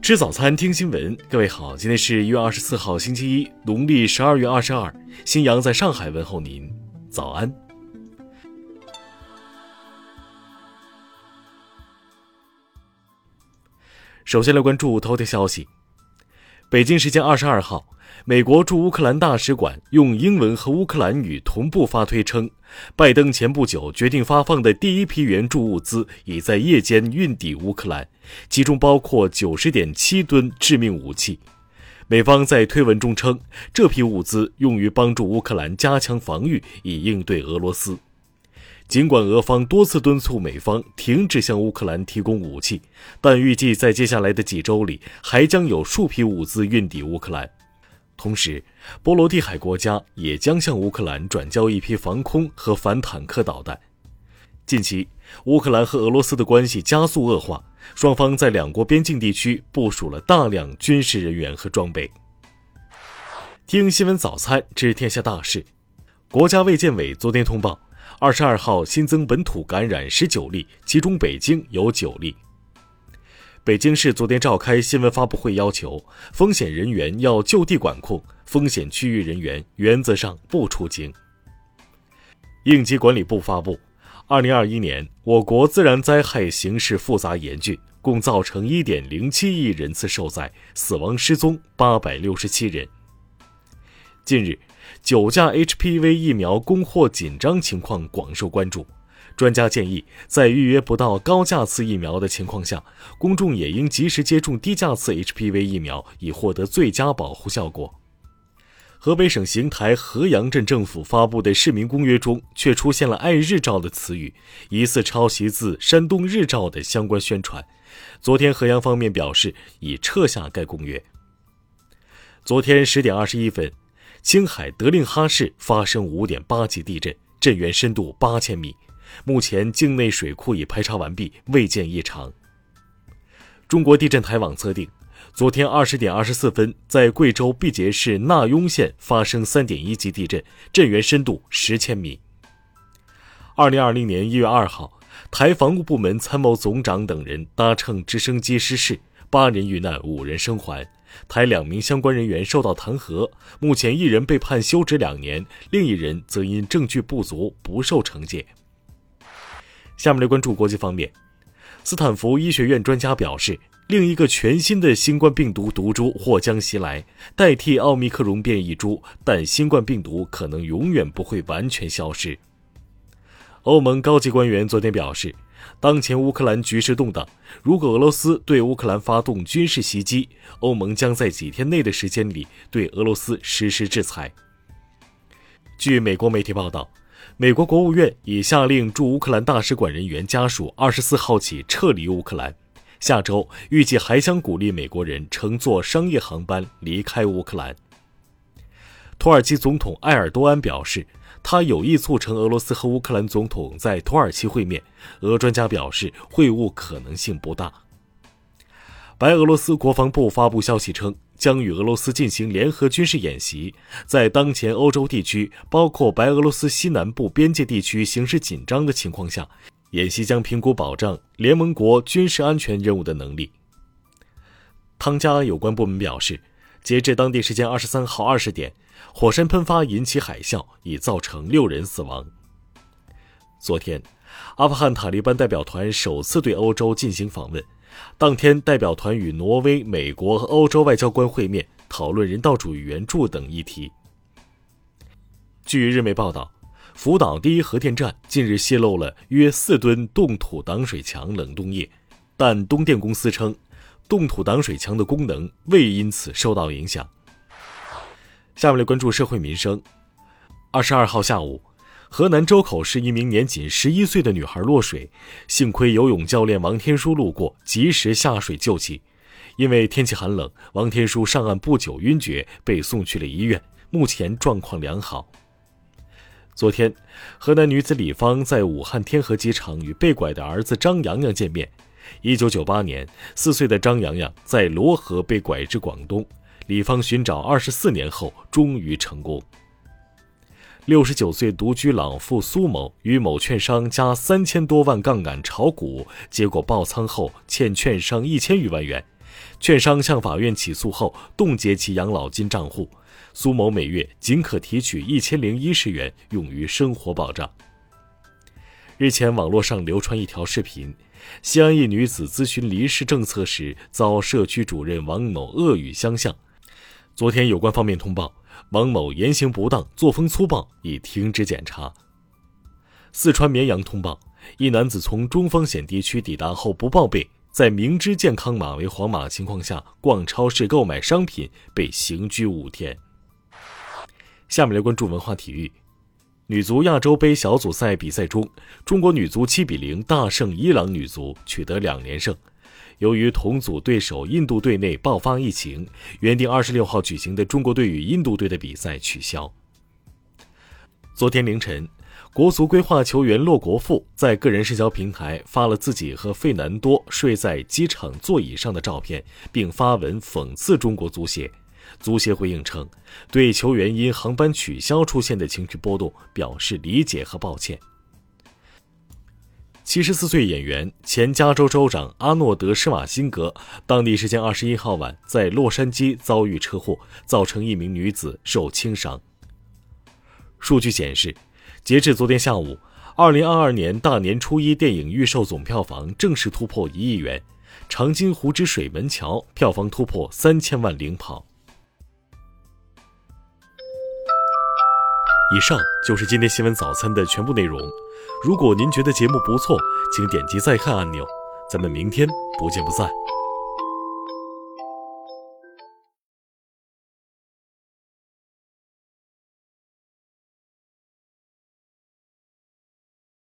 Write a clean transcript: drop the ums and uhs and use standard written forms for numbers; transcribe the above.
吃早餐，听新闻。各位好，今天是1月24号，星期一，农历12月22，新阳在上海问候您，早安。首先来关注头条消息。北京时间22号，美国驻乌克兰大使馆用英文和乌克兰语同步发推称，拜登前不久决定发放的第一批援助物资已在夜间运抵乌克兰，其中包括 90.7 吨致命武器。美方在推文中称，这批物资用于帮助乌克兰加强防御，以应对俄罗斯。尽管俄方多次敦促美方停止向乌克兰提供武器，但预计在接下来的几周里还将有数批物资运抵乌克兰。同时，波罗的海国家也将向乌克兰转交一批防空和反坦克导弹。近期，乌克兰和俄罗斯的关系加速恶化，双方在两国边境地区部署了大量军事人员和装备。听新闻早餐知天下大事。国家卫健委昨天通报，22号新增本土感染19例，其中北京有9例。北京市昨天召开新闻发布会，要求风险人员要就地管控，风险区域人员原则上不出京。应急管理部发布，2021年我国自然灾害形势复杂严峻，共造成 1.07 亿人次受灾，死亡失踪867人。近日，9价 HPV 疫苗供货紧张情况广受关注。专家建议，在预约不到高价次疫苗的情况下，公众也应及时接种低价次 HPV 疫苗，以获得最佳保护效果。河北省邢台河阳镇政府发布的市民公约中，却出现了爱日照的词语，疑似抄袭自山东日照的相关宣传。昨天河阳方面表示，已撤下该公约。昨天10点21分，青海德令哈市发生 5.8 级地震，震源深度8000米。目前境内水库已排查完毕，未见异常。中国地震台网测定，昨天20点24分，在贵州毕节市纳雍县发生 3.1 级地震，震源深度10千米。2020年1月2号，台防务部门参谋总长等人搭乘直升机失事，8人遇难，5人生还。台2名相关人员受到弹劾，目前1人被判休职2年，另1人则因证据不足不受惩戒。下面来关注国际方面。斯坦福医学院专家表示，另一个全新的新冠病毒毒株或将袭来，代替奥密克戎变异株，但新冠病毒可能永远不会完全消失。欧盟高级官员昨天表示，当前乌克兰局势动荡，如果俄罗斯对乌克兰发动军事袭击，欧盟将在几天内的时间里对俄罗斯实施制裁。据美国媒体报道，美国国务院已下令驻乌克兰大使馆人员家属24号起撤离乌克兰，下周预计还将鼓励美国人乘坐商业航班离开乌克兰。土耳其总统埃尔多安表示，他有意促成俄罗斯和乌克兰总统在土耳其会面，俄专家表示会晤可能性不大。白俄罗斯国防部发布消息称，将与俄罗斯进行联合军事演习，在当前欧洲地区，包括白俄罗斯西南部边界地区形势紧张的情况下，演习将评估保障联盟国军事安全任务的能力。汤加有关部门表示，截至当地时间23号20点，火山喷发引起海啸，已造成6人死亡。昨天，阿富汗塔利班代表团首次对欧洲进行访问，当天代表团与挪威、美国和欧洲外交官会面，讨论人道主义援助等议题。据日媒报道，福岛第一核电站近日泄露了约4吨冻土挡水墙冷冻液，但东电公司称，冻土挡水墙的功能未因此受到影响。下面来关注社会民生。22号下午，河南周口市一名年仅11岁的女孩落水，幸亏游泳教练王天书路过，及时下水救起。因为天气寒冷，王天书上岸不久晕厥，被送去了医院，目前状况良好。昨天，河南女子李芳在武汉天河机场与被拐的儿子张洋洋见面。1998年，4岁的张洋洋在罗河被拐至广东，李芳寻找24年后终于成功。69岁独居老妇苏某与某券商加3000多万杠杆炒股，结果爆仓后欠券商1000余万元， 券商向法院起诉后冻结其养老金账户，苏某每月仅可提取1010元用于生活保障。日前，网络上流传一条视频，西安一女子咨询离世政策时遭社区主任王某恶语相向。昨天有关方面通报，王某言行不当、作风粗暴，已停职检查。四川绵阳通报，一男子从中风险地区抵达后不报备，在明知健康码为黄码情况下逛超市购买商品，被刑拘5天。下面来关注文化体育。女足亚洲杯小组赛比赛中，中国女足7-0大胜伊朗女足，取得2连胜。由于同组对手印度队内爆发疫情，原定26号举行的中国队与印度队的比赛取消。昨天凌晨，国足规划球员骆国富在个人社交平台发了自己和费南多睡在机场座椅上的照片，并发文讽刺中国足协。足协回应称，对球员因航班取消出现的情绪波动表示理解和抱歉。74岁演员、前加州州长阿诺德·施瓦辛格当地时间21号晚在洛杉矶遭遇车祸，造成一名女子受轻伤。数据显示，截至昨天下午，2022年大年初一电影预售总票房正式突破1亿元，长津湖之水门桥票房突破3000万领跑。以上就是今天新闻早餐的全部内容。如果您觉得节目不错，请点击再看按钮。咱们明天不见不散。